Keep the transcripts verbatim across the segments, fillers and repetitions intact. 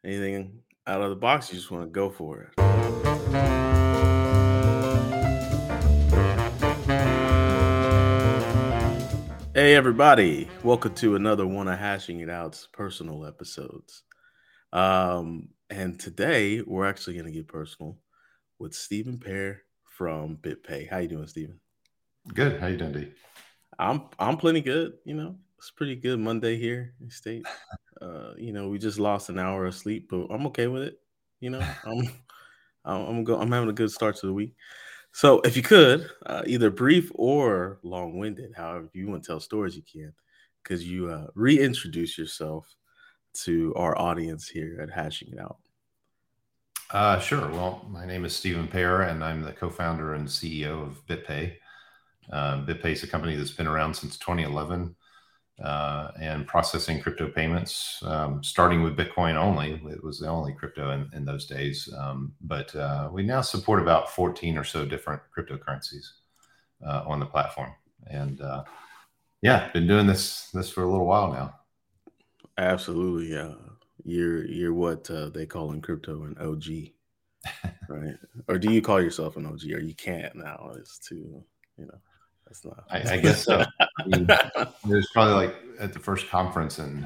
Anything out of the box, you just want to go for it. Hey, everybody. Welcome to another one of Hashing It Out's personal episodes. Um, and today we're actually going to get personal with Stephen Pear from BitPay. How you doing, Stephen? Good. How you doing, D? I'm I'm plenty good. You know, it's pretty good Monday here in state. Uh, you know, we just lost an hour of sleep, but I'm okay with it. You know, I'm I'm I'm, go, I'm having a good start to the week. So, if you could, uh, either brief or long-winded, however you want to tell stories, you can. Could you uh, reintroduce yourself to our audience here at Hashing It Out? Uh, sure. Well, my name is Stephen Pear, and I'm the co-founder and C E O of BitPay. Uh, BitPay is a company that's been around since twenty eleven uh, and processing crypto payments, um, starting with Bitcoin only. It was the only crypto in, in those days. Um, but uh, we now support about fourteen or so different cryptocurrencies uh, on the platform. And uh, yeah, been doing this this for a little while now. Absolutely. Uh, you're you're what uh, they call in crypto an O G, right? Or do you call yourself an O G? Or you can't now? It's too, you know, that's I, I guess so. I mean, not. there's probably like at the first conference in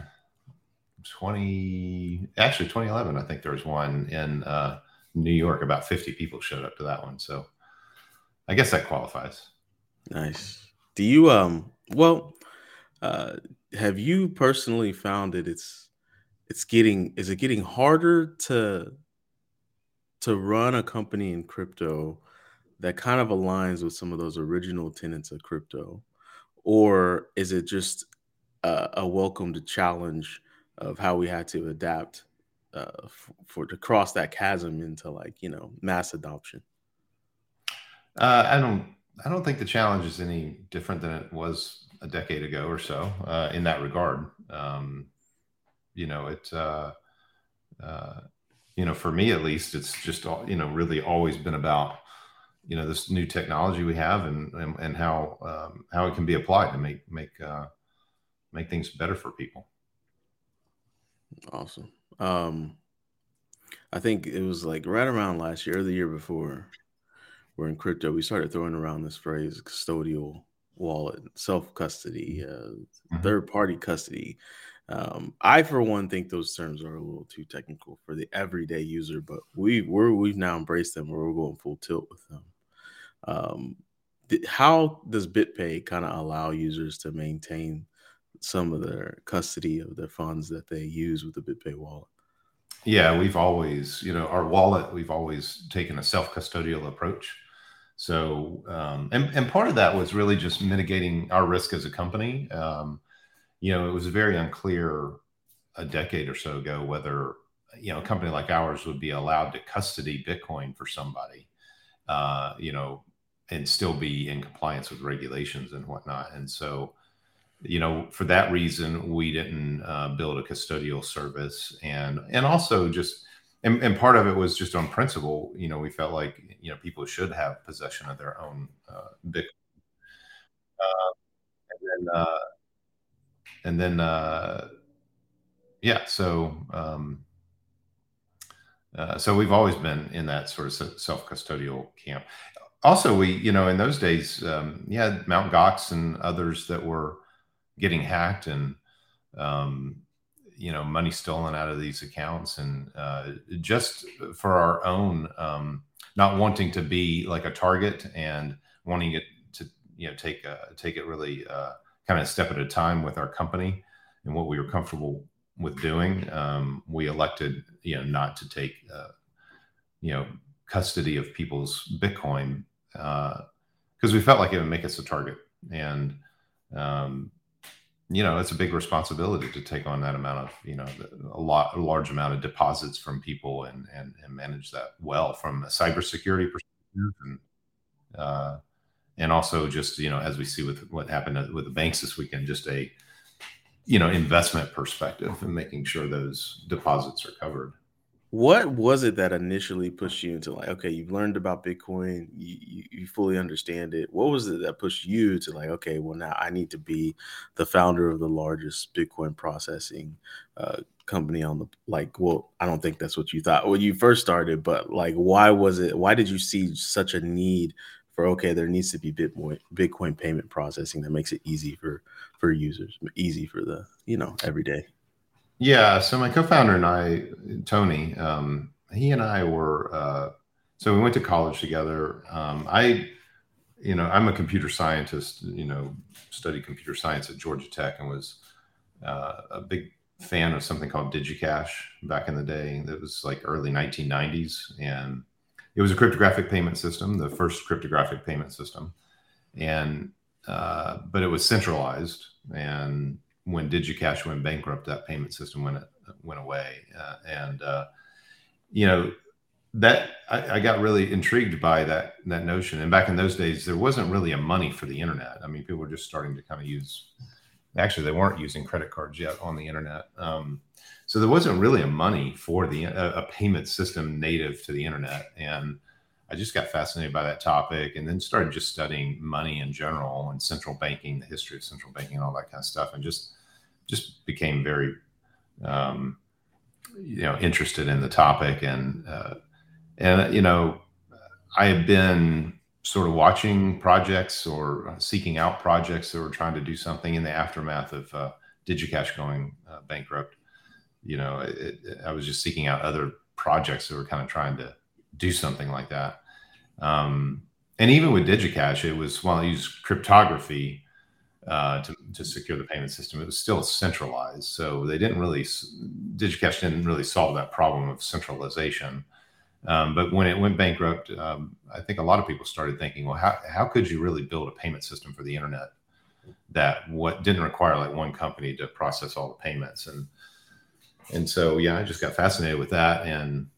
twenty actually twenty eleven, I think there was one in uh, New York. About fifty people showed up to that one, so I guess that qualifies. Nice. Do you um? Well, uh, have you personally found that it's it's getting is it getting harder to to run a company in crypto that kind of aligns with some of those original tenets of crypto, or is it just a, a welcomed challenge of how we had to adapt uh, f- for to cross that chasm into like you know mass adoption? uh, i don't i don't think the challenge is any different than it was a decade ago or so uh, in that regard. um, you know it uh, uh, you know for me at least, it's just all you know really always been about you know this new technology we have, and and, and how um, how it can be applied to make make uh, make things better for people. Awesome. Um, I think it was like right around last year or the year before, where in crypto we started throwing around this phrase custodial wallet, self custody, uh, Mhm. third party custody. Um, I, for one, think those terms are a little too technical for the everyday user, but we we're, we've now embraced them, or we're going full tilt with them. Um, th- how does BitPay kind of allow users to maintain some of their custody of their funds that they use with the BitPay wallet? Yeah, we've always, you know, our wallet, we've always taken a self-custodial approach. So, um, and, and part of that was really just mitigating our risk as a company. Um, you know, it was very unclear a decade or so ago whether, you know, a company like ours would be allowed to custody Bitcoin for somebody, uh, you know, and still be in compliance with regulations and whatnot. And so, you know, for that reason, we didn't uh, build a custodial service, and and also just and, and part of it was just on principle. You know, we felt like you know people should have possession of their own uh, Bitcoin, and uh, and then uh, yeah, so um, uh, so we've always been in that sort of self custodial camp. Also, we you know in those days, um, yeah, Mount Gox and others that were getting hacked, and um, you know money stolen out of these accounts, and uh, just for our own um, not wanting to be like a target, and wanting it to you know take uh, take it really uh, kind of a step at a time with our company and what we were comfortable with doing. Um, we elected you know not to take uh, you know custody of people's Bitcoin because uh, we felt like it would make us a target, and um, you know, it's a big responsibility to take on that amount of, you know, a lot, a large amount of deposits from people, and and, and manage that well from a cybersecurity perspective, and uh, and also just you know, as we see with what happened with the banks this weekend, just a you know investment perspective and making sure those deposits are covered. What was it that initially pushed you into like, okay, you've learned about Bitcoin, you, you, you fully understand it. What was it that pushed you to like, okay, well now I need to be the founder of the largest Bitcoin processing uh, company on the like? Well, I don't think that's what you thought when you first started, but like, why was it? Why did you see such a need for okay, there needs to be Bitcoin Bitcoin payment processing that makes it easy for for users, easy for the you know everyday. Yeah. So my co-founder and I, Tony, um, he and I were, uh, so we went to college together. Um, I, you know, I'm a computer scientist, you know, studied computer science at Georgia Tech and was uh, a big fan of something called DigiCash back in the day. That was like early nineteen nineties. And it was a cryptographic payment system, the first cryptographic payment system. And, uh, but it was centralized. And when DigiCash went bankrupt, that payment system went went away. Uh, and uh, you know that I, I got really intrigued by that that notion. And back in those days, there wasn't really a money for the internet. I mean, people were just starting to kind of use. Actually, they weren't using credit cards yet on the internet, um, so there wasn't really a money for the a, a payment system native to the internet. And I just got fascinated by that topic, and then started just studying money in general and central banking, the history of central banking, and all that kind of stuff, and just just became very, um, you know, interested in the topic. And, uh, and, you know, I had been sort of watching projects or seeking out projects that were trying to do something in the aftermath of uh, DigiCash going uh, bankrupt. You know, it, it, I was just seeking out other projects that were kind of trying to do something like that. Um, and even with DigiCash, it was, while I used cryptography, Uh, to, to secure the payment system, it was still centralized. So they didn't really, DigiCash didn't really solve that problem of centralization. Um, but when it went bankrupt, um, I think a lot of people started thinking, well, how, how could you really build a payment system for the internet that what didn't require like one company to process all the payments? And, and so, yeah, I just got fascinated with that. And,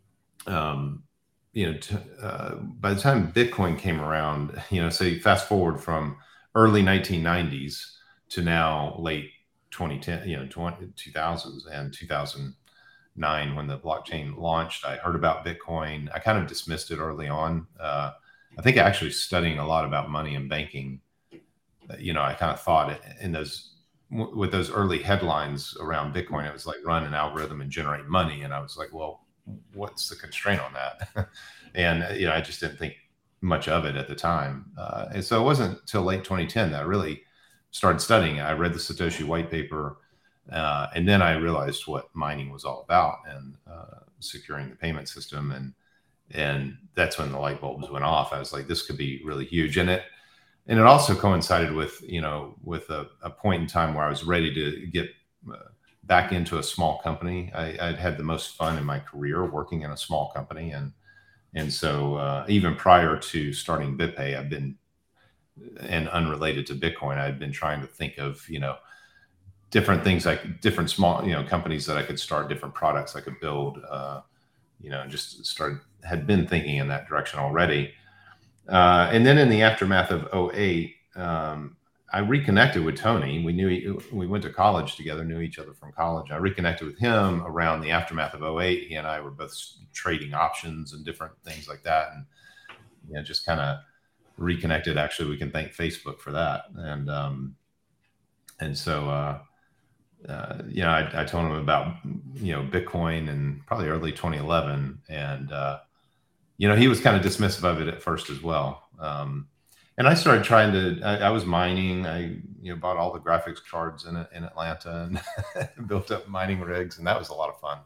um, you know, t- uh, by the time Bitcoin came around, you know, say fast forward from early nineteen nineties to now late twenty ten, you know, two thousands and two thousand nine, when the blockchain launched, I heard about Bitcoin. I kind of dismissed it early on. Uh, I think actually studying a lot about money and banking, you know, I kind of thought in those, with those early headlines around Bitcoin, it was like run an algorithm and generate money. And I was like, well, what's the constraint on that? And, you know, I just didn't think much of it at the time. Uh, and so it wasn't till late twenty ten that I really started studying it. I read the Satoshi white paper, uh, and then I realized what mining was all about and uh, securing the payment system. And, and that's when the light bulbs went off. I was like, this could be really huge. And it, and it also coincided with, you know, with a, a point in time where I was ready to get uh, back into a small company. I, I'd had the most fun in my career working in a small company. And, And so uh, even prior to starting BitPay, I've been, and unrelated to Bitcoin, I've been trying to think of, you know, different things, like different small, you know, companies that I could start, different products I could build, uh, you know, just started, had been thinking in that direction already. Uh, and then in the aftermath of oh eight, um, I reconnected with Tony. We knew, we went to college together, knew each other from college. I reconnected with him around the aftermath of oh eight. He and I were both trading options and different things like that. And, you know, just kind of reconnected. Actually, we can thank Facebook for that. And, um, and so, uh, uh, you know, I, I told him about, you know, Bitcoin in probably early twenty eleven. And, uh, you know, he was kind of dismissive of it at first as well. Um, And I started trying to, I, I was mining. I, you know, bought all the graphics cards in in Atlanta and built up mining rigs. And that was a lot of fun.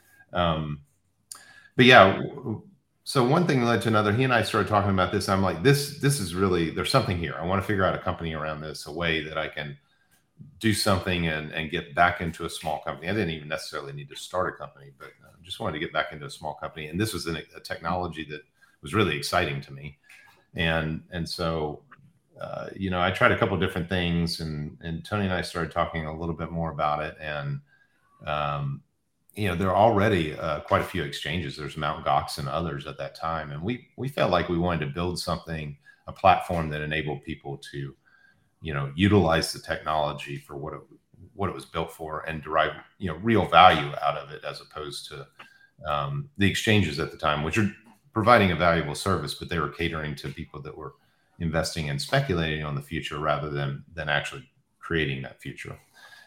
Um, but yeah, so one thing led to another. He and I started talking about this. I'm like, this, this is really, there's something here. I want to figure out a company around this, a way that I can do something and, and get back into a small company. I didn't even necessarily need to start a company, but uh, just wanted to get back into a small company. And this was an, a technology that was really exciting to me. And, and so, uh, you know, I tried a couple of different things, and, and Tony and I started talking a little bit more about it. And, um, you know, there are already uh, quite a few exchanges. There's Mt. Gox and others at that time. And we, we felt like we wanted to build something, a platform that enabled people to, you know, utilize the technology for what it, what it was built for, and derive, you know, real value out of it, as opposed to um, the exchanges at the time, which are providing a valuable service, but they were catering to people that were investing and speculating on the future rather than, than actually creating that future.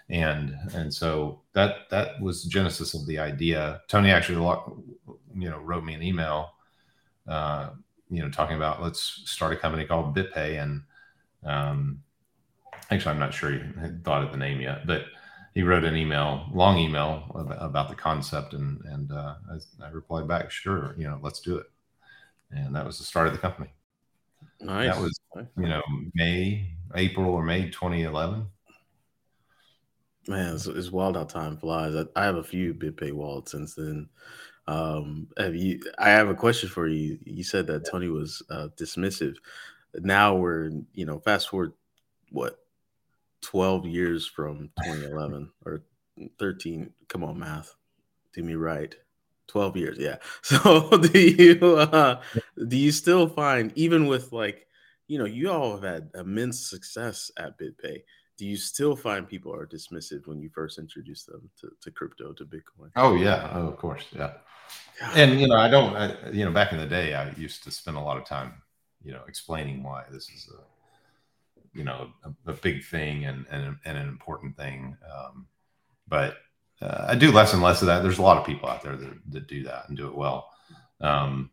And and so that that was the genesis of the idea. Tony actually, you know, wrote me an email, uh, you know, talking about let's start a company called BitPay. And um, actually, I'm not sure he had thought of the name yet, but he wrote an email, long email about, about the concept, and and uh, I, I replied back, sure, you know, let's do it. And that was the start of the company. Nice. That was, you know, May, April or May twenty eleven. Man, it's, it's wild how time flies. I, I have a few BitPay wallets since then. Um, have you? I have a question for you. You said that Tony was uh, dismissive. Now we're, you know, fast forward what, twelve years from twenty eleven or thirteen. Come on, math, do me right. twelve years, yeah. So do you uh, do you still find, even with, like, you know, you all have had immense success at BitPay, do you still find people are dismissive when you first introduce them to, to crypto, to Bitcoin? Oh yeah, oh, of course, yeah. God. And you know, I don't, I, you know, back in the day, I used to spend a lot of time, you know, explaining why this is a, you know, a, a big thing and, and and an important thing. Um, but uh, I do less and less of that. There's a lot of people out there that, that do that and do it well. Um,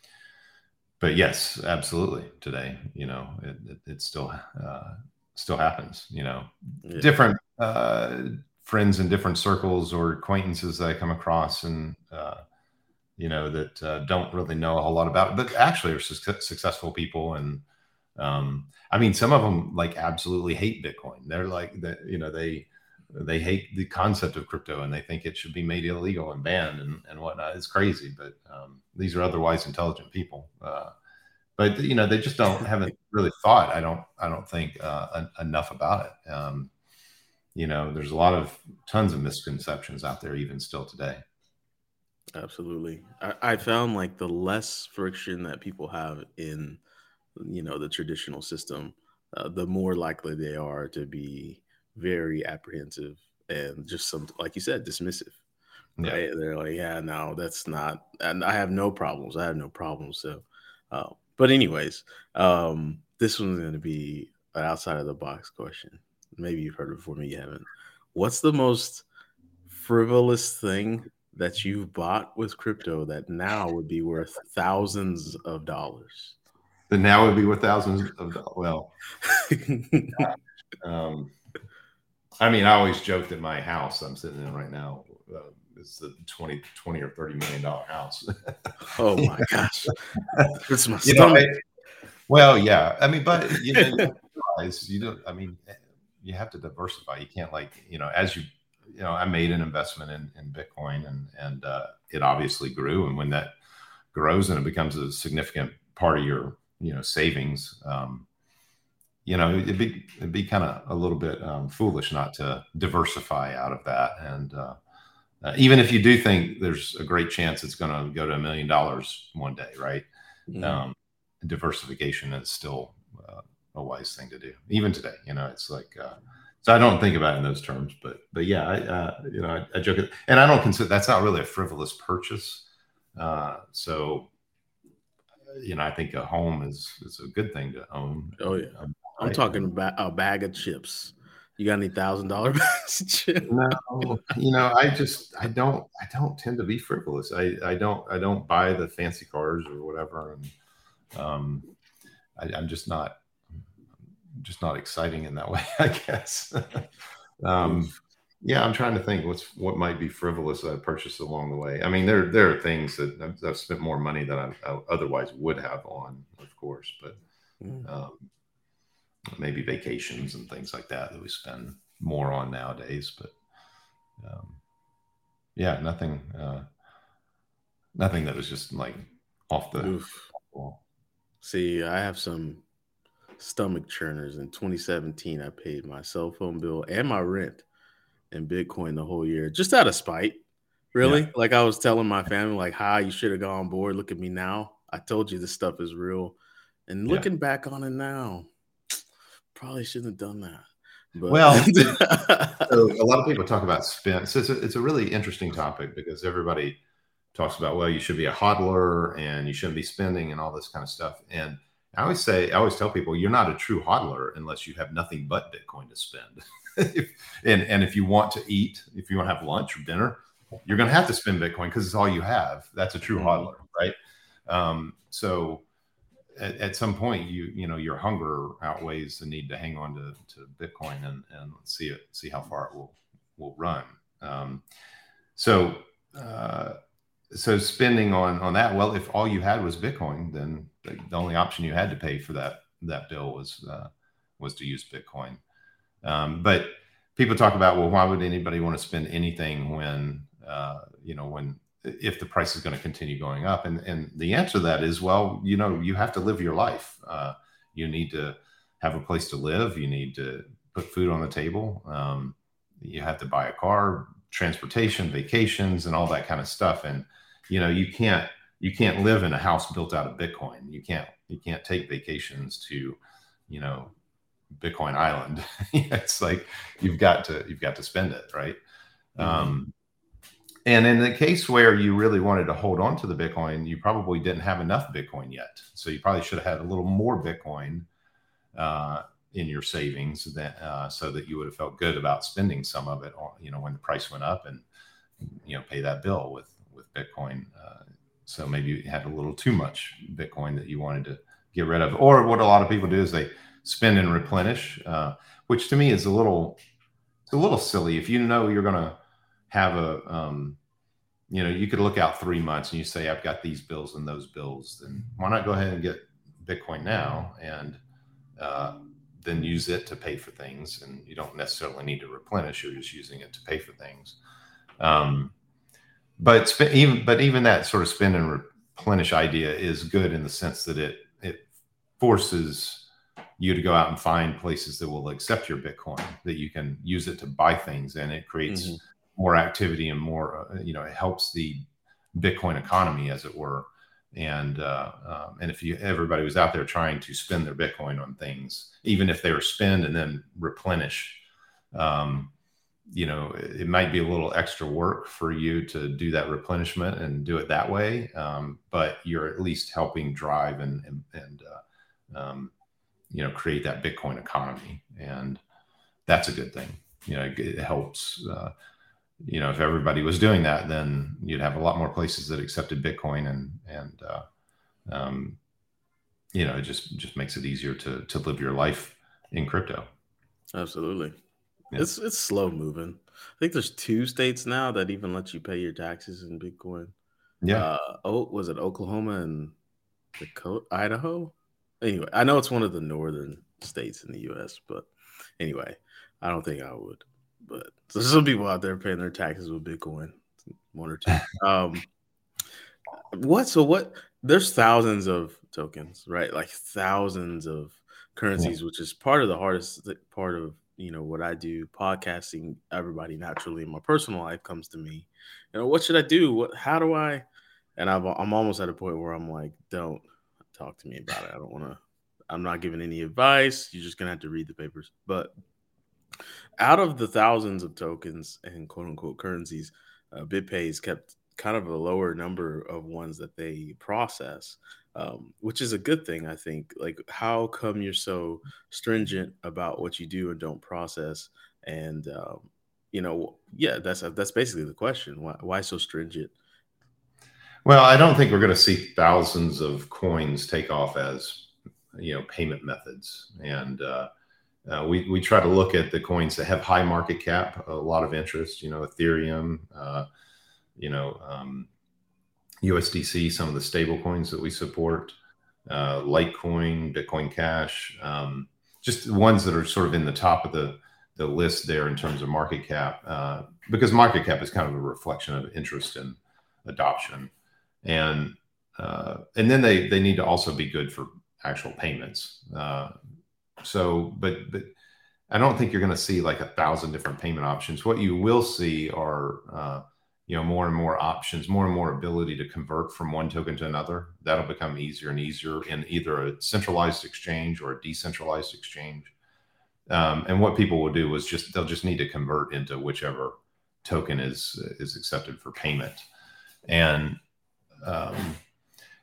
but yes, absolutely. Today, you know, it, it, it still uh, still happens. You know, yeah. different uh, friends in different circles or acquaintances that I come across, and uh, you know, that uh, don't really know a whole lot about it, but actually are su- successful people. And um, I mean, some of them like absolutely hate Bitcoin. They're like that, you know, they they hate the concept of crypto and they think it should be made illegal and banned and, and whatnot. It's crazy, but um, these are otherwise intelligent people. Uh, but you know, they just don't haven't really thought. I don't I don't think uh, en- enough about it. Um, you know, there's a lot of tons of misconceptions out there even still today. Absolutely. I, I found like the less friction that people have in, you know, the traditional system, uh, the more likely they are to be very apprehensive and just some, like you said, dismissive. Right? Yeah. They're like, yeah, no, that's not, and I have no problems. I have no problems. So, uh, but anyways, um, this one's going to be an outside of the box question. Maybe you've heard it before, maybe you haven't. What's the most frivolous thing that you've bought with crypto that now would be worth thousands of dollars? That now would be worth thousands of dollars. Well, um, I mean, I always joked that my house I'm sitting in right now uh, is the twenty, twenty or thirty million dollar house. Oh my gosh, it's my you stomach. Know, I, well, yeah, I mean, but you know, you realize you don't. I mean, you have to diversify. You can't, like, you know, as you. You know, I made an investment in, in Bitcoin, and and uh, it obviously grew. And when that grows and it becomes a significant part of your, you know, savings, um, you know, it'd be it'd be kind of a little bit um, foolish not to diversify out of that. And uh, uh, even if you do think there's a great chance it's going to go to a million dollars one day, right? Mm-hmm. Um, diversification is still uh, a wise thing to do, even today. You know, it's like. Uh, So I don't think about it in those terms, but but yeah, I, uh, you know, I, I joke, it, and I don't consider that's not really a frivolous purchase. Uh, so, you know, I think a home is is a good thing to own. Oh yeah, um, I'm right? talking about a bag of chips. You got any thousand dollar bags of chips? No, you know, I just I don't I don't tend to be frivolous. I I don't I don't buy the fancy cars or whatever, and um, I, I'm just not. just not exciting in that way, I guess. um, yeah, I'm trying to think what's what might be frivolous that I purchased along the way. I mean, there there are things that I've, I've spent more money than I, I otherwise would have on, of course, but um, maybe vacations and things like that that we spend more on nowadays. But um, yeah, nothing, uh, nothing that was just like off the Oof. wall. See, I have some stomach churners. In twenty seventeen, I paid my cell phone bill and my rent in Bitcoin the whole year, just out of spite. Really? Yeah. Like I was telling my family, like, hi, you should have gone on board. Look at me now. I told you this stuff is real. And looking yeah. back on it now, probably shouldn't have done that. But well, so a lot of people talk about spend. So it's a, it's a really interesting topic because everybody talks about, well, you should be a hodler and you shouldn't be spending and all this kind of stuff. And I always say, I always tell people, you're not a true hodler unless you have nothing but Bitcoin to spend. if, and, and if you want to eat, if you want to have lunch or dinner, you're going to have to spend Bitcoin because it's all you have. That's a true Mm-hmm. hodler, right? Um, so at, at some point, you you know your hunger outweighs the need to hang on to, to Bitcoin and, and see it, see how far it will will run. Um, so uh, so spending on on that. Well, if all you had was Bitcoin, then the, the only option you had to pay for that that bill was uh, was to use Bitcoin. Um, but people talk about, well, why would anybody want to spend anything when uh, you know when if the price is going to continue going up? And and the answer to that is, well, you know, you have to live your life. Uh, you need to have a place to live. You need to put food on the table. Um, you have to buy a car, transportation, vacations, and all that kind of stuff. And you know, you can't you can't live in a house built out of Bitcoin. You can't you can't take vacations to, you know, Bitcoin Island. It's like you've got to you've got to spend it, right? Mm-hmm. Um, and in the case where you really wanted to hold on to the Bitcoin, you probably didn't have enough Bitcoin yet, so you probably should have had a little more Bitcoin uh, in your savings, that uh, so that you would have felt good about spending some of it, on, you know, when the price went up, and you know, pay that bill with with Bitcoin. Uh, so maybe you had a little too much Bitcoin that you wanted to get rid of, or what a lot of people do is they spend and replenish, uh, which to me is a little, it's a little silly. If you know you're going to have a, um, you know, you could look out three months and you say, I've got these bills and those bills, then why not go ahead and get Bitcoin now and uh, then use it to pay for things? And you don't necessarily need to replenish. You're just using it to pay for things. Um, but sp- even, but even that sort of spend and replenish idea is good in the sense that it, it forces you to go out and find places that will accept your Bitcoin, that you can use it to buy things, and it creates mm-hmm. more activity and more, uh, you know, it helps the Bitcoin economy, as it were. And uh, um, and if you everybody was out there trying to spend their Bitcoin on things, even if they were spend and then replenish, um, you know, it, it might be a little extra work for you to do that replenishment and do it that way, um, but you're at least helping drive and and, and uh, um, you know, create that Bitcoin economy. And that's a good thing. You know, it, it helps, uh, you know, if everybody was doing that, then you'd have a lot more places that accepted Bitcoin, and, and, uh, um, you know, it just, just makes it easier to, to live your life in crypto. Absolutely. Yeah. It's, it's slow moving. I think there's two states now that even let you pay your taxes in Bitcoin. Yeah. Uh, oh, was it Oklahoma and Dakota, Idaho? Anyway, I know it's one of the northern states in the U S, but anyway, I don't think I would. But there's some people out there paying their taxes with Bitcoin, one or two. Um, what? So what? There's thousands of tokens, right? Like thousands of currencies, yeah. Which is part of the hardest part of, you know, what I do, podcasting. Everybody naturally in my personal life comes to me, you know, what should I do? What? How do I? And I've, I'm almost at a point where I'm like, don't talk to me about it. I don't want to, I'm not giving any advice. You're just going to have to read the papers. But out of the thousands of tokens and quote unquote currencies, uh, BitPay has kept kind of a lower number of ones that they process, um, which is a good thing, I think. Like, how come you're so stringent about what you do and don't process? And, um, you know, yeah, that's, that's basically the question. Why, why so stringent? Well, I don't think we're going to see thousands of coins take off as, you know, payment methods. And uh, uh, we, we try to look at the coins that have high market cap, a lot of interest, you know, Ethereum, uh, you know, um, U S D C, some of the stable coins that we support, uh, Litecoin, Bitcoin Cash, um, just the ones that are sort of in the top of the, the list there in terms of market cap, uh, because market cap is kind of a reflection of interest and adoption. And uh, and then they they need to also be good for actual payments. Uh, so, but but I don't think you're going to see like a thousand different payment options. What you will see are uh, you know, more and more options, more and more ability to convert from one token to another. That'll become easier and easier in either a centralized exchange or a decentralized exchange. Um, and what people will do is just they'll just need to convert into whichever token is is accepted for payment. And Um,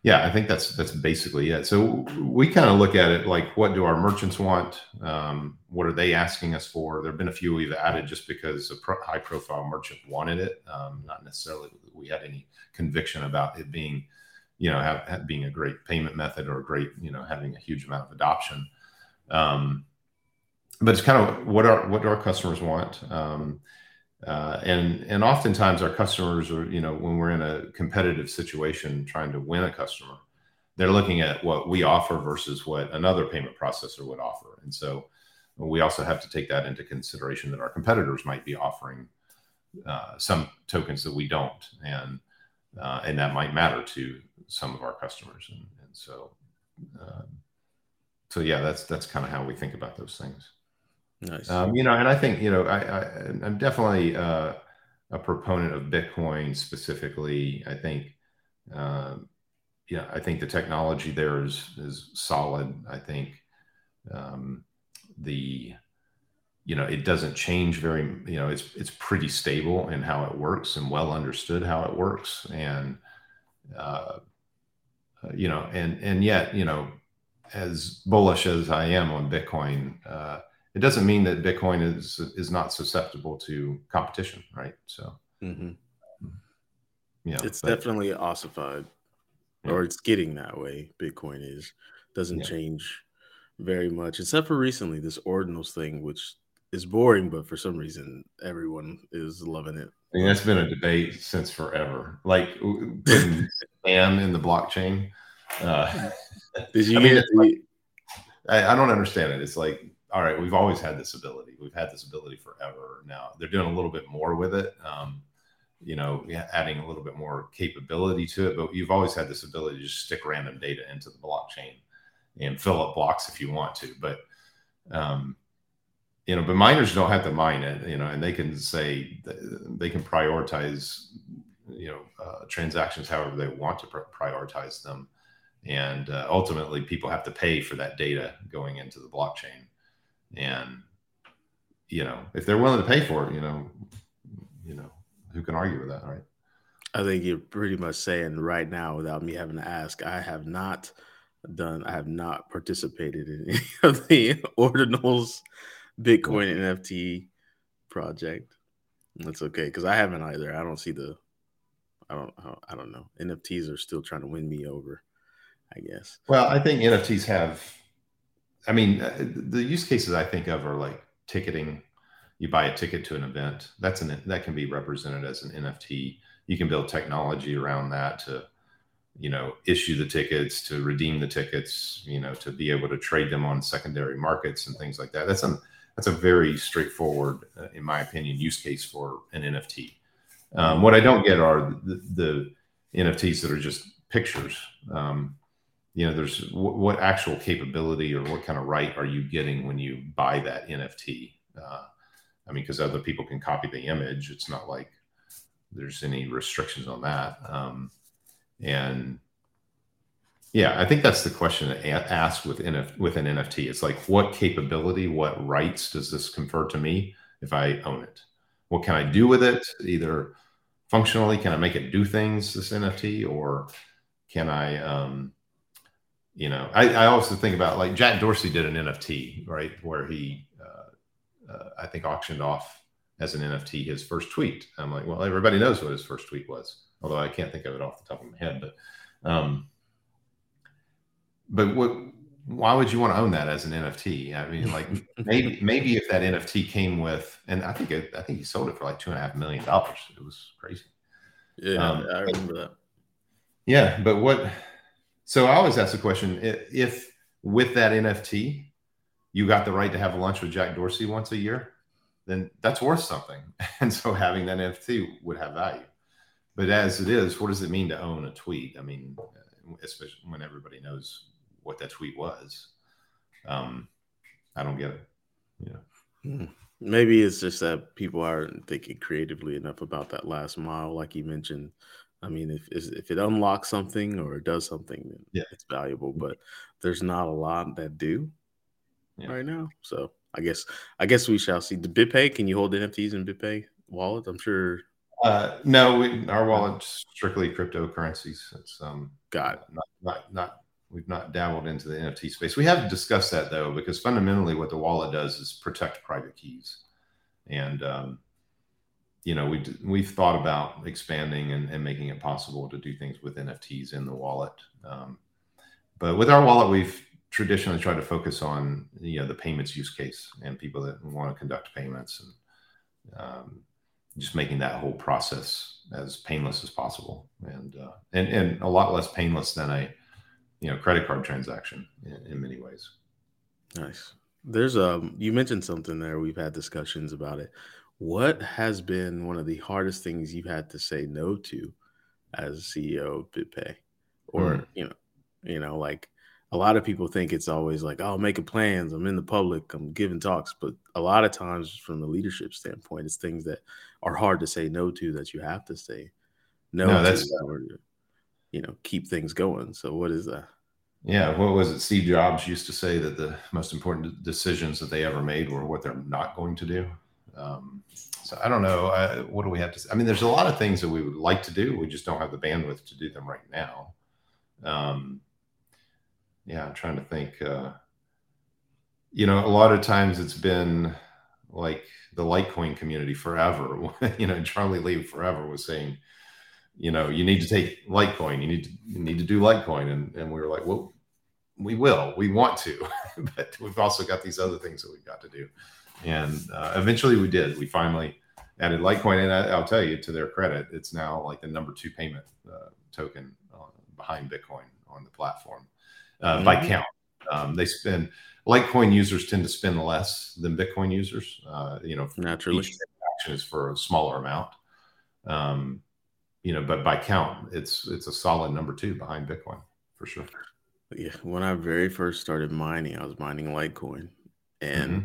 Yeah, I think that's that's basically it. So we kind of look at it like, what do our merchants want? Um, what are they asking us for? There have been a few we've added just because a pro- high-profile merchant wanted it, um, not necessarily that we had any conviction about it being, you know, have, have being a great payment method or a great, you know, having a huge amount of adoption. Um, but it's kind of what our what do our customers want? Um, uh, and and oftentimes our customers are, you know, when we're in a competitive situation trying to win a customer, they're looking at what we offer versus what another payment processor would offer. And so we also have to take that into consideration, that our competitors might be offering uh, some tokens that we don't, and uh, and that might matter to some of our customers. And, and so, uh, so yeah, that's that's kind of how we think about those things. Nice. Um, you know, and I think, you know, I, I I'm definitely uh, a proponent of Bitcoin specifically. I think, um, yeah, I think the technology there is is solid. I think um, the you know, it doesn't change very, you know, it's it's pretty stable in how it works and well understood how it works. And uh, you know, and and yet, you know, as bullish as I am on Bitcoin, uh, it doesn't mean that Bitcoin is is not susceptible to competition, right? So, Mm-hmm. yeah, It's but definitely ossified, yeah, or it's getting that way. Bitcoin is doesn't yeah. change very much, except for recently this ordinals thing, which is boring, but for some reason everyone is loving it. I mean, But that's been a debate since forever. Like w- putting spam in the blockchain. Uh, did you I mean, get it's like, the? I, I don't understand it. It's like, all right, we've always had this ability. We've had this ability forever. Now they're doing a little bit more with it. Um, you know, yeah, adding a little bit more capability to it, but you've always had this ability to just stick random data into the blockchain and fill up blocks if you want to. But um, you know, but miners don't have to mine it, you know, and they can say they can prioritize, you know, uh, transactions however they want to pr- prioritize them, and uh, ultimately people have to pay for that data going into the blockchain. And you know, if they're willing to pay for it, you know, you know, who can argue with that, right? I think you're pretty much saying right now, without me having to ask, I have not done, I have not participated in any of the ordinals Yeah. Bitcoin N F T project. That's okay because I haven't either. I don't see the. I don't. I don't I don't know. N F Ts are still trying to win me over, I guess. Well, I think N F Ts have, I mean, uh, the use cases I think of are like ticketing. You buy a ticket to an event. That's an that can be represented as an N F T. You can build technology around that to, you know, issue the tickets, to redeem the tickets, you know, to be able to trade them on secondary markets and things like that. That's a that's a very straightforward, uh, in my opinion, use case for an N F T. Um, Mm. what I don't get are the, the N F Ts that are just pictures. Um, you know, there's w- what actual capability or what kind of right are you getting when you buy that N F T? Uh, I mean, because other people can copy the image. It's not like there's any restrictions on that. Um, and yeah, I think that's the question to a- ask with N F- with an N F T. It's like, what capability, what rights does this confer to me if I own it? What can I do with it? Either functionally, can I make it do things, this N F T, or can I, um, you know, I, I also think about, like, Jack Dorsey did an N F T, right, where he, uh, uh, I think, auctioned off as an N F T his first tweet. I'm like, well, everybody knows what his first tweet was, although I can't think of it off the top of my head. But, um, but what? Why would you want to own that as an N F T? I mean, like, maybe maybe if that N F T came with, and I think it, I think he sold it for like two and a half million dollars. It was crazy. Yeah, Um, I remember that. yeah, but what? So I always ask the question: i- if with that N F T you got the right to have lunch with Jack Dorsey once a year, then that's worth something. And so having that N F T would have value. But as it is, what does it mean to own a tweet? I mean, especially when everybody knows what that tweet was. Um, I don't get it. Yeah. Hmm. Maybe it's just that people aren't thinking creatively enough about that last mile, like you mentioned. I mean, if if it unlocks something or it does something, then Yeah. it's valuable. But there's not a lot that do Yeah. right now. So I guess I guess we shall see. The BitPay, can you hold N F Ts in BitPay wallet? I'm sure. Uh, no, we, our wallet's strictly cryptocurrencies. It's um, Got it. uh, not, not, not, we've not dabbled into the N F T space. We haven't discussed that though, because fundamentally what the wallet does is protect private keys. And, um, you know, we, we've thought about expanding and, and making it possible to do things with N F Ts in the wallet. Um, but with our wallet, we've traditionally tried to focus on, you know, the payments use case and people that want to conduct payments, and, um, just making that whole process as painless as possible, and uh, and and a lot less painless than a you know credit card transaction in, in many ways. Nice. There's um you mentioned something there. We've had discussions about it. What has been one of the hardest things you've had to say no to as C E O of BitPay? Hmm. Or, you know, you know, like a lot of people think it's always like, oh, making plans, I'm in the public, I'm giving talks. But a lot of times from the leadership standpoint, it's things that are hard to say no to that you have to say no No, to that's in order to, you know, keep things going. So what is that? yeah. What was it? Steve Jobs used to say that the most important decisions that they ever made were what they're not going to do. Um, so I don't know. I, what do we have to say? I mean, there's a lot of things that we would like to do. We just don't have the bandwidth to do them right now. Um, yeah, I'm trying to think. Uh, you know, a lot of times it's been like the Litecoin community forever. you know, Charlie Lee forever was saying, you know, you need to take Litecoin, you need to you need to do Litecoin, and and we were like, well, we will, we want to, but we've also got these other things that we've got to do, and uh, eventually we did. We finally added Litecoin, and I, I'll tell you, to their credit, it's now like the number two payment uh, token uh, behind Bitcoin on the platform uh, by Hmm. count. Um, they spend Litecoin users tend to spend less than Bitcoin users. Uh, you know, Naturally. each transaction is for a smaller amount. Um, you know, but by count, it's it's a solid number two behind Bitcoin for sure. Yeah, when I very first started mining, I was mining Litecoin, and Hmm.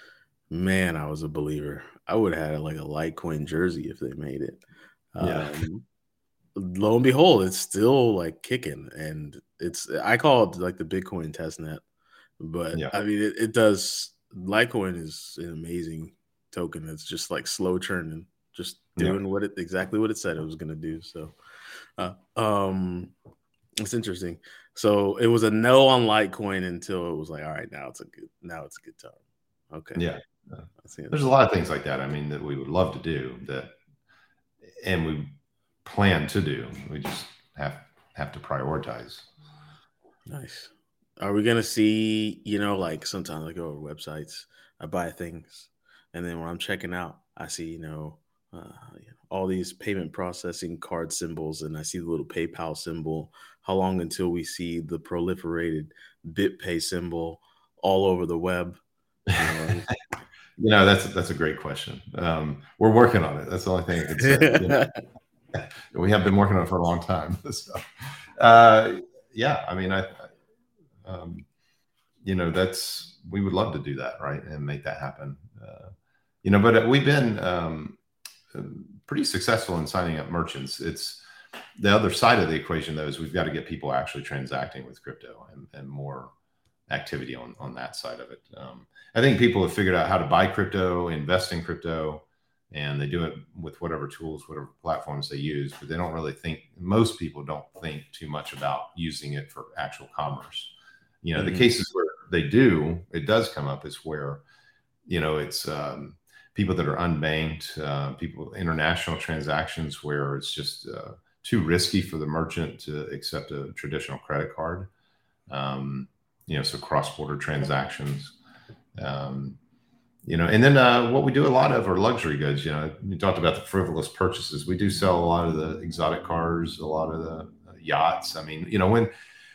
man, I was a believer. I would have had like a Litecoin jersey if they made it. Yeah, Um, lo and behold, it's still like kicking, and it's I call it like the Bitcoin test net, but yeah, I mean it, it does. Litecoin is an amazing token. It's just like slow churning, just yeah. doing what it exactly what it said it was going to do. So, uh, um, it's interesting. So it was a no on Litecoin until it was like, all right, now it's a good now it's a good time. Okay, Yeah. Uh, I see there's a lot of things like that. I mean, that we would love to do that, and we plan to do. We just have have to prioritize. Nice. Are we gonna see, you know, like sometimes I go to websites, I buy things, and then when I'm checking out, I see, you know, uh, you know, all these payment processing card symbols, and I see the little PayPal symbol. How long until we see the proliferated BitPay symbol all over the web? You know, You know, that's that's a great question. Um, we're working on it. That's the only thing I can say. You know, we have been working on it for a long time. So, uh, yeah, I mean, I, um, you know, that's we would love to do that, right, and make that happen. Uh, you know, but we've been um, pretty successful in signing up merchants. It's the other side of the equation, though, is we've got to get people actually transacting with crypto, and, and more activity on on that side of it. Um, I think people have figured out how to buy crypto, invest in crypto, and they do it with whatever tools, whatever platforms they use. But they don't really think. Most people don't think too much about using it for actual commerce. You know, the Mhm. cases where they do, it does come up is where you know it's um, people that are unbanked, uh, people international transactions where it's just uh, too risky for the merchant to accept a traditional credit card. Um, you know, so cross-border transactions. Um, you know, and then uh, what we do a lot of are luxury goods. You know, you talked about the frivolous purchases. We do sell a lot of the exotic cars, a lot of the uh, yachts. I mean, you know, when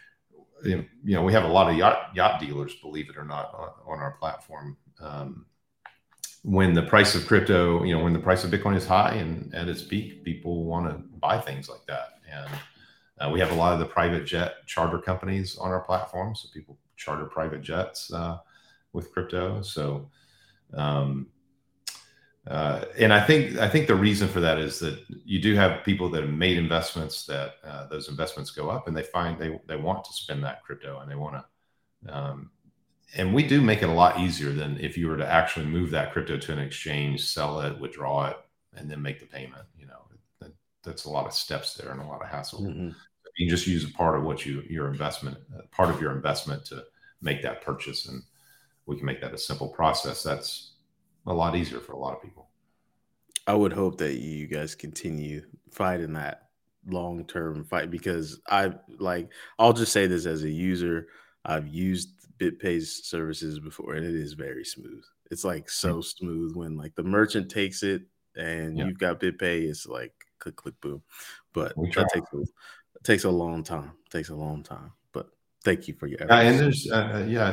you know we have a lot of yacht yacht dealers, believe it or not, on, on our platform. Um, when the price of crypto, you know, when the price of Bitcoin is high and at its peak, people want to buy things like that. And uh, we have a lot of the private jet charter companies on our platform, so people charter private jets uh, with crypto. So, um, uh, and I think I think the reason for that is that you do have people that have made investments that uh, those investments go up, and they find they they want to spend that crypto, and they want to. Um, and we do make it a lot easier than if you were to actually move that crypto to an exchange, sell it, withdraw it, and then make the payment. You know, that's a lot of steps there and a lot of hassle. Mm-hmm. You can just use a part of what you your investment, uh, part of your investment to make that purchase, and we can make that a simple process. That's a lot easier for a lot of people. I would hope that you guys continue fighting that long term fight because I like I'll just say this as a user. I've used BitPay's services before and it is very smooth. It's like Mm. so smooth when like the merchant takes it and Yeah, you've got BitPay, it's like click click boom. But we try. that takes a it takes a long time. It takes a long time. But thank you for your Uh, and efforts. there's uh, uh, yeah,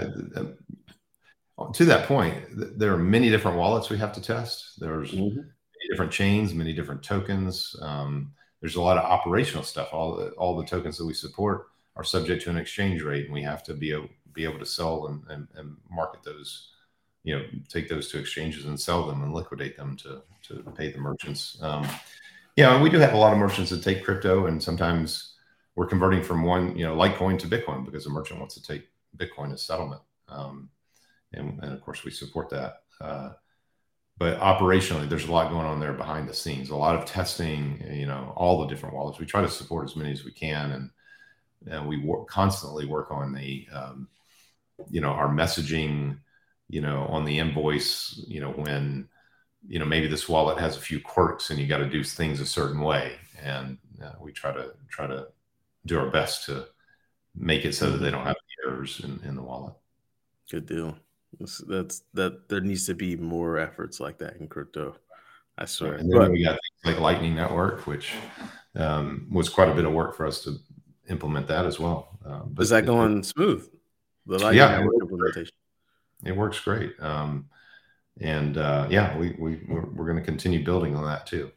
uh, to that point, th- there are many different wallets we have to test. There's Mhm. many different chains, many different tokens. Um, there's a lot of operational stuff. All the, all the tokens that we support are subject to an exchange rate, and we have to be able, be able to sell and, and, and market those. You know, take those to exchanges and sell them and liquidate them to to pay the merchants. Um, yeah, and we do have a lot of merchants that take crypto, and sometimes we're converting from one, you know, Litecoin to Bitcoin because a merchant wants to take Bitcoin as settlement. Um, and, and of course, we support that. Uh, but operationally, there's a lot going on there behind the scenes. A lot of testing, you know, all the different wallets. We try to support as many as we can, and and we work, constantly work on the, um, you know, our messaging, you know, on the invoice, you know, when, you know, maybe this wallet has a few quirks and you got to do things a certain way, and uh, we try to try to do our best to make it so that they Mhm. don't have any errors in, in the wallet. Good deal. That's, that's that. There needs to be more efforts like that in crypto. I Yeah, swear. and then But we got things like Lightning Network, which um, was quite a bit of work for us to implement that as well. Uh, is but that it, it, going smooth? The Lightning yeah, it Network works great. implementation. It works great. Um, and uh, yeah, we, we we're, we're going to continue building on that too.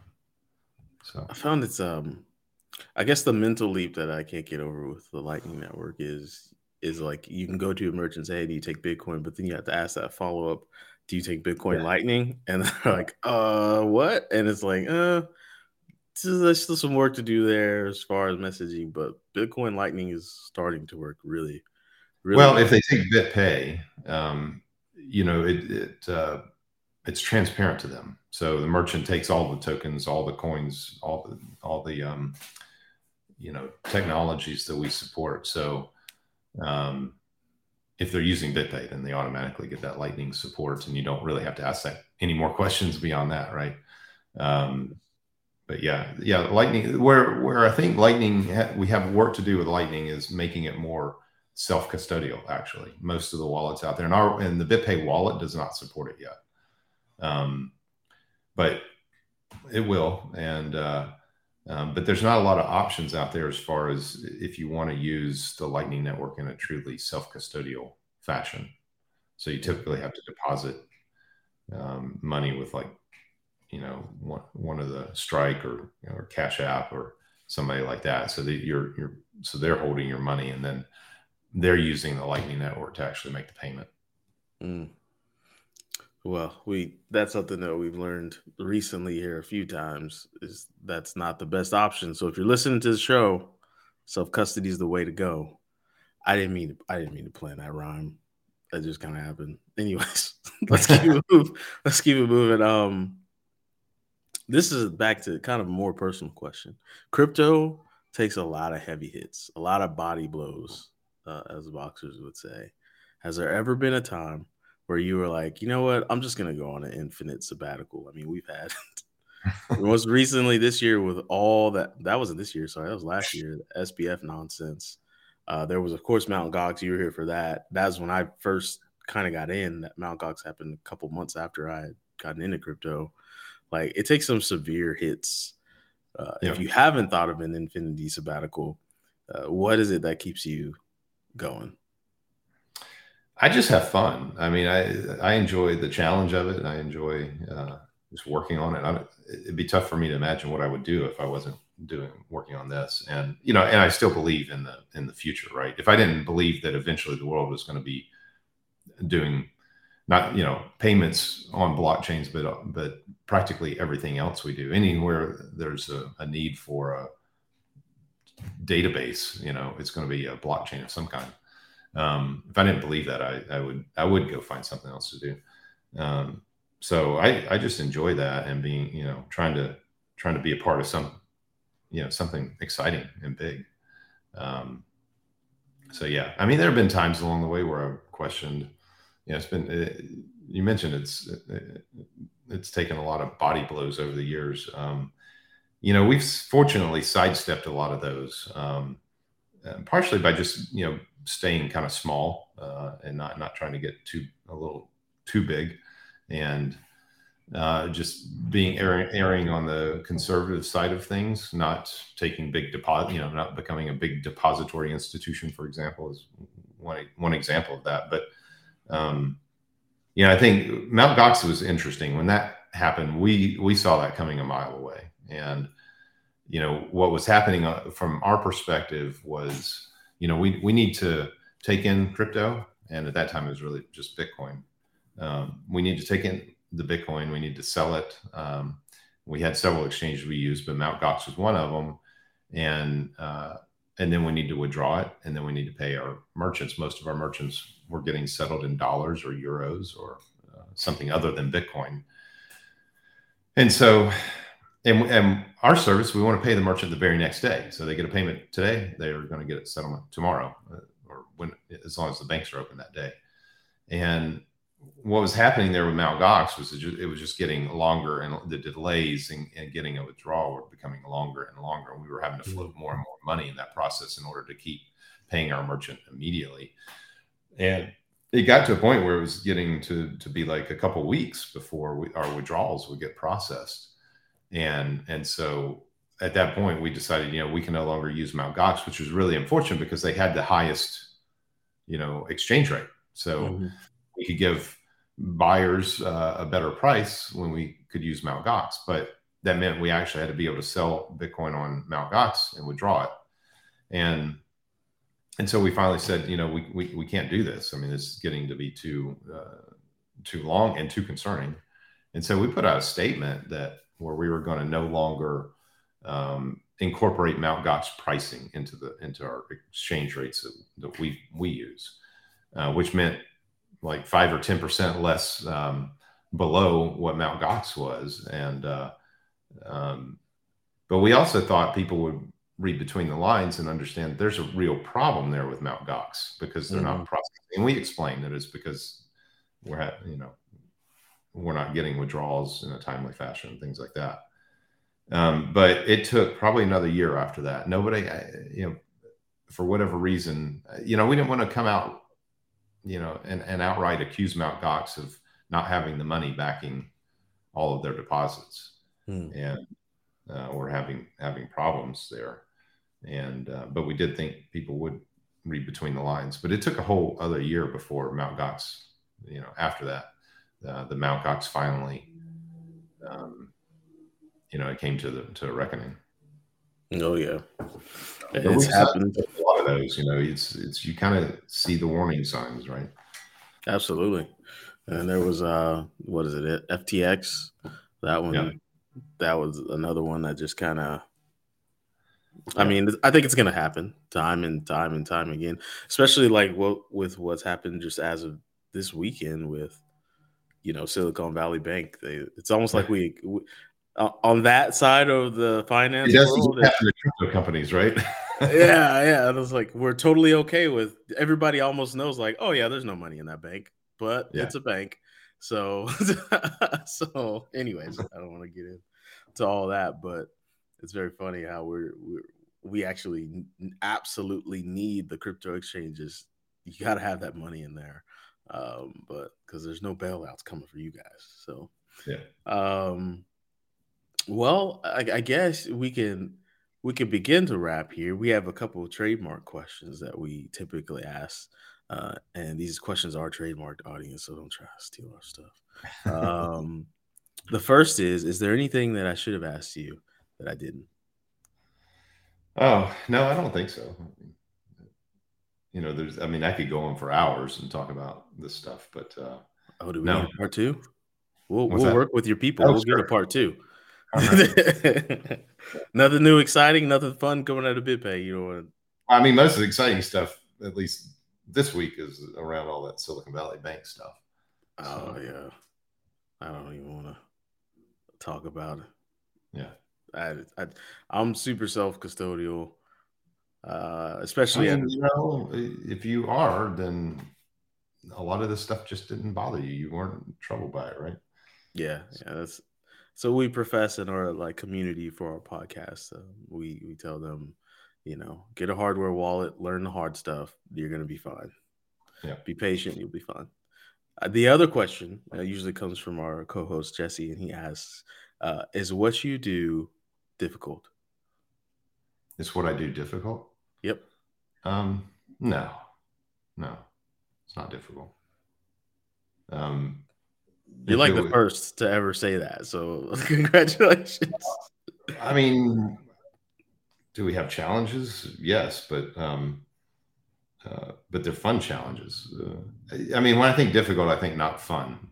So I found it's um. I guess the mental leap that I can't get over with the Lightning Network is is like you can go to a merchant and say, "Hey, do you take Bitcoin?" But then you have to ask that follow up, "Do you take yeah, Bitcoin Lightning?" And they're like, "Uh, what?" And it's like, "Uh, so there's still some work to do there as far as messaging, but Bitcoin Lightning is starting to work really, really well, if well." they take BitPay, um, you know, it, it uh, it's transparent to them. So the merchant takes all the tokens, all the coins, all the all the um, you know technologies that we support. So um, if they're using BitPay, then they automatically get that Lightning support, and you don't really have to ask that any more questions beyond that, right? Um, but yeah, yeah, Lightning. Where where I think Lightning ha- we have work to do with Lightning is making it more self custodial. Actually, most of the wallets out there, and our and the BitPay wallet does not support it yet, um, but it will. And uh, um, but there's not a lot of options out there as far as if you want to use the Lightning Network in a truly self custodial fashion. So you typically have to deposit um, money with like you know one, one of the Strike or you know, or Cash App or somebody like that. So that you're you're so they're holding your money and then they're using the Lightning Network to actually make the payment. Mm. Well, we that's something that we've learned recently here a few times is that's not the best option. So if you're listening to the show, self custody is the way to go. I didn't mean to, I didn't mean to plan that rhyme. That just kind of happened. Anyways, let's keep it moving. Let's keep it moving. Um, this is back to kind of a more personal question. Crypto takes a lot of heavy hits, a lot of body blows, uh, as boxers would say. Has there ever been a time where you were like, you know what, I'm just gonna go on an infinite sabbatical? I mean, we've had most recently this year with all that that wasn't this year, sorry, that was last year, the S B F nonsense. Uh, there was of course Mount Gox, you were here for that. That's when I first kind of got in. That Mount Gox happened a couple months after I had gotten into crypto. Like it takes some severe hits. Uh, if Yeah, you haven't thought of an infinity sabbatical, uh, what is it that keeps you going? I just have fun. I mean, I I enjoy the challenge of it, and I enjoy uh, just working on it. I, it'd be tough for me to imagine what I would do if I wasn't doing working on this. And you know, and I still believe in the in the future, right? If I didn't believe that eventually the world was going to be doing not you know payments on blockchains, but but practically everything else we do, anywhere there's a, a need for a database, you know, it's going to be a blockchain of some kind. Um, if I didn't believe that, I, I would I would go find something else to do. Um, so I I just enjoy that and being you know trying to trying to be a part of some you know, something exciting and big. Um, so yeah, I mean, there have been times along the way where I've questioned, you know, it's been, uh, you mentioned it's, uh, it's taken a lot of body blows over the years. Um, you know, we've fortunately sidestepped a lot of those, um, uh, partially by just, you know, staying kind of small, uh, and not, not trying to get too, a little too big, and, uh, just being erring, erring on the conservative side of things, not taking big deposit, you know, not becoming a big depository institution, for example, is one, one example of that. But, um, you know, I think Mount Gox was interesting when that happened. We, we saw that coming a mile away. And, you know, what was happening from our perspective was, you know, we, we need to take in crypto. And at that time, it was really just Bitcoin. Um, we need to take in the Bitcoin. We need to sell it. Um, we had several exchanges we used, but Mount Gox was one of them. And, uh, and then we need to withdraw it. And then we need to pay our merchants. Most of our merchants were getting settled in dollars or euros or uh, something other than Bitcoin. And so, and, and our service, we want to pay the merchant the very next day. So they get a payment today, they're going to get it settlement tomorrow, uh, or when, as long as the banks are open that day. And what was happening there with Mount Gox was it, just, it was just getting longer, and the delays in, in getting a withdrawal were becoming longer and longer. And we were having to float more and more money in that process in order to keep paying our merchant immediately. And it got to a point where it was getting to, to be like a couple weeks before we, our withdrawals would get processed. And, and so at that point we decided, you know, we can no longer use Mount Gox, which was really unfortunate because they had the highest, you know, exchange rate. So mm-hmm. we could give buyers uh, a better price when we could use Mount Gox, but that meant we actually had to be able to sell Bitcoin on Mount Gox and withdraw it. And, and so we finally said, you know, we, we, we can't do this. I mean, this is getting to be too, uh, too long and too concerning. And so we put out a statement that where we were going to no longer um, incorporate Mount Gox pricing into the, into our exchange rates that, that we, we use, uh, which meant like five or ten percent less um, below what Mount Gox was. And, uh, um, but we also thought people would read between the lines and understand there's a real problem there with Mount Gox because they're mm-hmm. not processing. And we explained that it's because we're, ha- you know, we're not getting withdrawals in a timely fashion and things like that. Um, but it took probably another year after that. Nobody, you know, for whatever reason, you know, we didn't want to come out, you know, and, and outright accuse Mount Gox of not having the money backing all of their deposits. Hmm. And uh, we're having, having problems there. And, uh, but we did think people would read between the lines, but it took a whole other year before Mount Gox, you know, after that, uh, the Mount Gox finally, um, you know, it came to the, to a reckoning. Oh yeah. It's happened. A lot of those, you know, it's, it's, you kind of see the warning signs, right? Absolutely. And there was, uh, what is it? F T X. That one, yeah. That was another one that just kind of, I yeah. mean, I think it's going to happen time and time and time again, especially like what with what's happened just as of this weekend with, you know, Silicon Valley Bank. They, it's almost like we, we uh, on that side of the finance world, it, the crypto companies, right? yeah, yeah. And it's like we're totally okay with everybody. Almost knows, like, oh yeah, there's no money in that bank, but yeah. it's a bank. So, so, anyways, I don't want to get into all that, but it's very funny how we're, we're we actually absolutely need the crypto exchanges. You got to have that money in there, um, but because there's no bailouts coming for you guys. So, yeah. Um, well, I, I guess we can we can begin to wrap here. We have a couple of trademark questions that we typically ask. Uh, and these questions are trademarked, audience, so don't try to steal our stuff. Um, the first is, is there anything that I should have asked you that I didn't? Oh, no, I don't think so. You know, there's, I mean, I could go on for hours and talk about this stuff, but uh, oh, do we no. need a part two? We'll, we'll work with your people. Oh, we'll sure. get a part two. Right. Nothing new, exciting, nothing fun coming out of BitPay. You know, I mean, most of the exciting stuff, at least this week, is around all that Silicon Valley Bank stuff. Oh so. yeah, I don't even want to talk about it. Yeah, I, I I'm super self custodial, uh, I especially at mean, you know, if you are, then a lot of this stuff just didn't bother you. You weren't in trouble by it, right? yeah, yeah. That's so we profess in our like community for our podcast. Uh, we we tell them, you know, get a hardware wallet, learn the hard stuff. You're gonna be fine. Yeah. Be patient, you'll be fine. Uh, the other question uh, usually comes from our co-host Jesse, and he asks, uh, "Is what you do difficult?" It's what I do difficult. Yep. Um, no, no, it's not difficult. Um, You're if it like the was, first to ever say that, so congratulations. I mean, do we have challenges? Yes, but um, uh, but they're fun challenges. Uh, I mean, when I think difficult, I think not fun.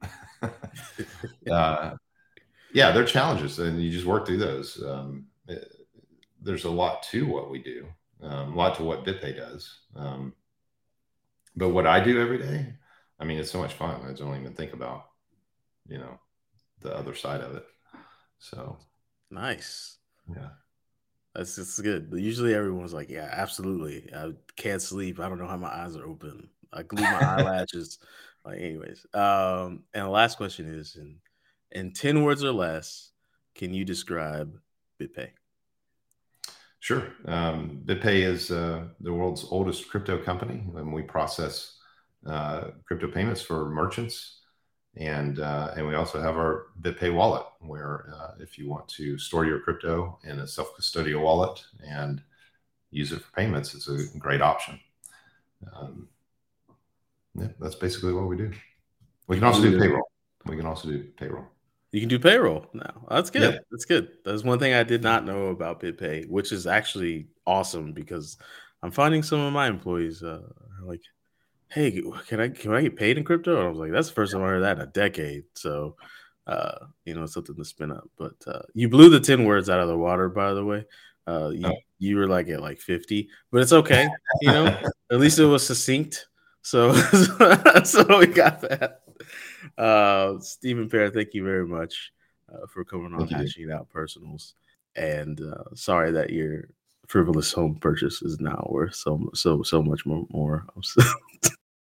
uh, yeah, they're challenges, and you just work through those. Um, it, there's a lot to what we do, um, a lot to what BitPay does. Um, but what I do every day, I mean, it's so much fun. I don't even think about, you know, the other side of it. So Nice. yeah. That's just good. But usually everyone's like, yeah, absolutely. I can't sleep. I don't know how my eyes are open. I glue my eyelashes. Like, anyways. Um, and the last question is in in ten words or less, can you describe BitPay? Sure. Um, BitPay is uh, the world's oldest crypto company, and we process uh, crypto payments for merchants. And uh, and we also have our BitPay wallet, where uh, if you want to store your crypto in a self-custodial wallet and use it for payments, it's a great option. Um, yeah, that's basically what we do. We can also do payroll. We can also do payroll. You can do payroll now. That's good. Yep. That's good. That's one thing I did not know about BitPay, which is actually awesome because I'm finding some of my employees uh, are like, "Hey, can I can I get paid in crypto?" And I was like, "That's the first time I heard that in a decade." So, uh, you know, something to spin up. But uh, you blew the ten words out of the water, by the way. Uh, you Oh. you were like at like fifty, but it's okay. You know, at least it was succinct. So, so we got that. Uh, Stephen Pear, thank you very much uh, for coming on Thank you, dude. Hashing It Out Personals. And uh, sorry that your frivolous home purchase is now worth so so so much more. more.